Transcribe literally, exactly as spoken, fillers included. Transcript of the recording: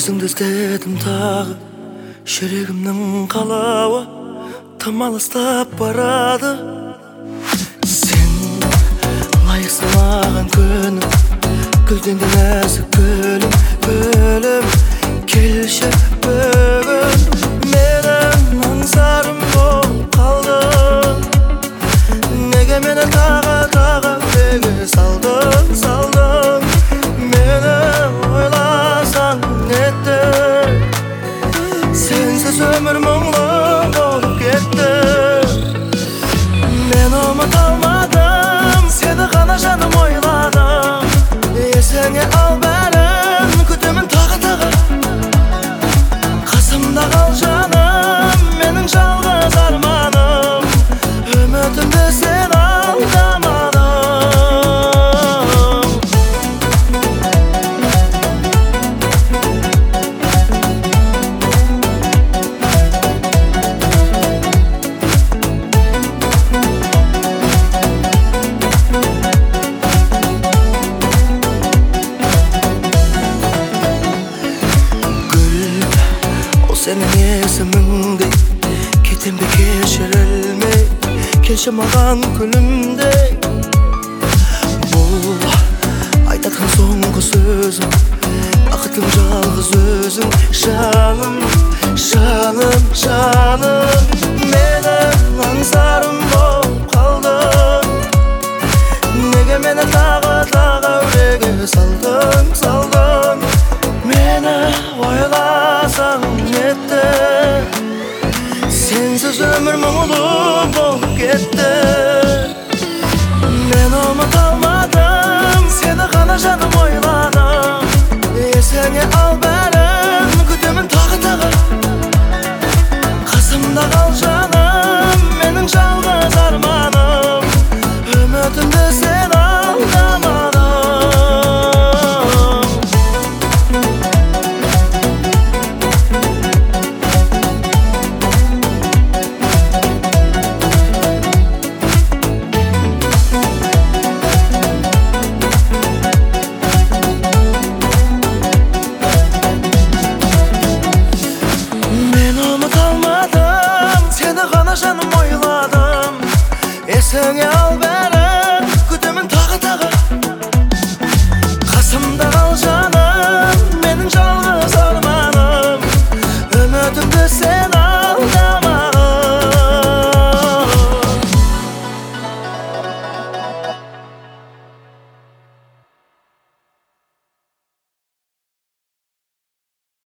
Өзіңді іздедім тағы, жүрегімнің қалауы тым алыстап барады. Сен лайықсың маған күнім, гүлден де нәзік гүлім, гүлім. Келші бүгін менің аңсарым болып қалдың. Неге мені тағы тағы неге салдың, салдың? Мені ойласаң нетті, сенсіз өмір мұңлы болып кетті. Мен ұмыта алмадым, сені ғана жаным ойладым. Есіңе ал бәрін, күтемін тағы тағы. Қасымда қал жаным, менің жалғыз арманым. Үмітімді сен алдамадың. Senin есіміңдей кетем бе кешірілмей, келші маған күнімдей. Бұл айтатын соңғы сөзім, бақытым жалғыз өзің. Жаным, жаным, жаным, менің аңсарым болып қалдың. Неге мені тағы тағы үреге салдың, салдың? Мені ойласаң нетті, сенсіз өмір мұңлы болып кетті. Мен ұмыта алмадым, сені ғана жаным ойладым. Есіңе ал бәрін, күтемін тағы тағы. Қасымда қал жаным, менің жалғыз арманым. Үмітімді сен алдамадың. Жаным ойладым, есіңе ал бәрін, күтемін тағы тағы. Қасымда